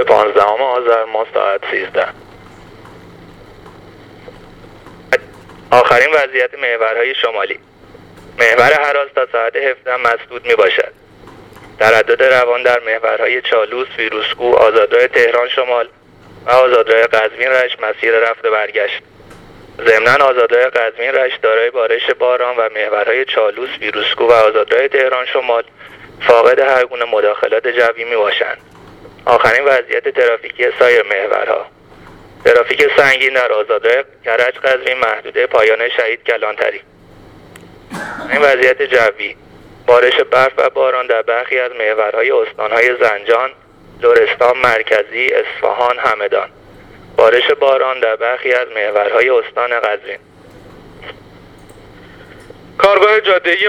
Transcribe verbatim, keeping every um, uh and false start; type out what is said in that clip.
پانزدهم آذر ماه ساعت سیزده. آخرین وضعیت محورهای شمالی. محور هراز تا ساعت هفده مسدود می باشد. تردد روان در محورهای چالوس، ویروسکو، آزادراه تهران شمال و آزادراه قزوین رشت مسیر رفت و برگشت. ضمناً آزادراه قزوین رشت دارای بارش باران و محورهای چالوس، ویروسکو و آزادراه تهران شمال فاقد هر گونه مداخلات جوی می باشند. آخرین وضعیت ترافیکی سایر محورها. ترافیک سنگین در آزادراه کرج قزوین محدوده پایان شهید کلانتری. این وضعیت جوی: بارش برف و باران در برخی از محورهای استانهای زنجان، لرستان مرکزی، اصفهان، همدان. بارش باران در برخی از محورهای استان قزوین. کارگاه جاده‌ای